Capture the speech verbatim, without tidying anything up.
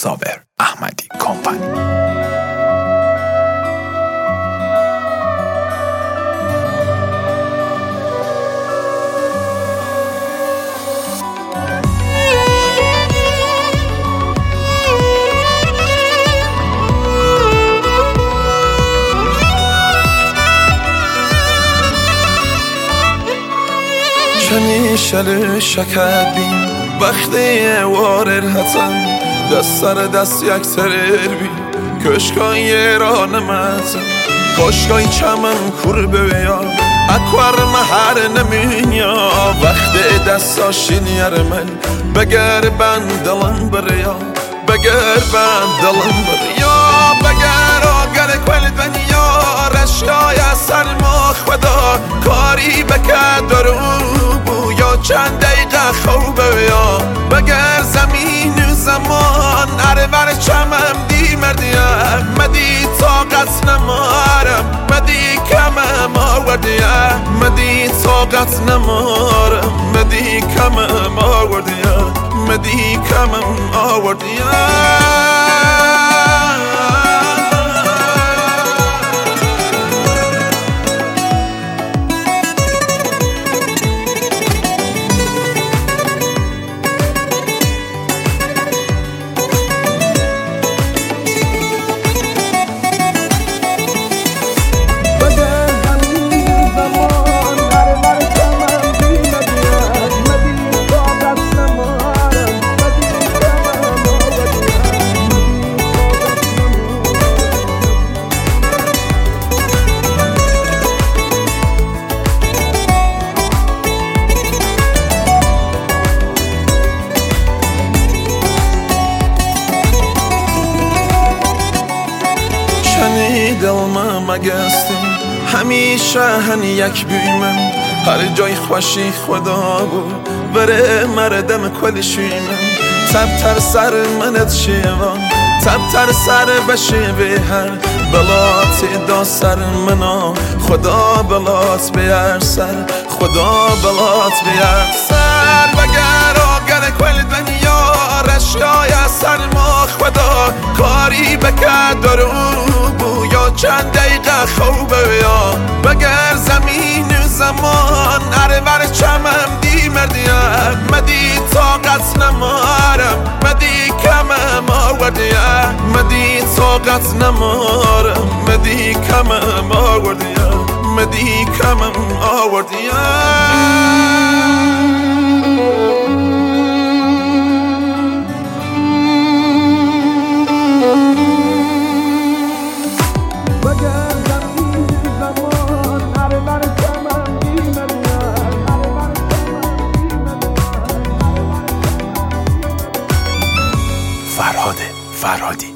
صابر احمدی کمپانی. کنی شل شکر بین وقتی وارر هتن دست سر دست یک سرر بین کشکای را نمتن کشکای چمن کور بیا اکوار مهر نمینیا وقتی دستا شنیر من بگر بندلن بریا بگر بندلن بریا بگر آگر کل دنیا رشکای سر مخ خدا کاری بکد درو یا چند دقیقه خوبه یا بگر زمین و زمان اره بر چمم دی مردیم مدی طاقت نمارم مدی کمم آوردیم مدی طاقت نمارم مدی کمم آوردیم مدی کمم آوردیم دلما مگستی همیشه هن یک بیمن هر جای خوشی خدا بود بره مردم کلشی من تب تر سر منت شیوان تب تر سر بشه به هر بلات دا سر منا خدا بلات بیار سر خدا بلات بیار سر بگر آگر کل دنیا رشکای سر ما خدا کاری بکد درو یا چند دقیقه خوبه یا بگر زمین و زمان اره بر چمم دی مردیم مدی طاقت نمارم مدی کمم آوردیم مدی طاقت نمارم مدی کمم آوردیم مدی کمم آوردیم فرهاد فرهادی.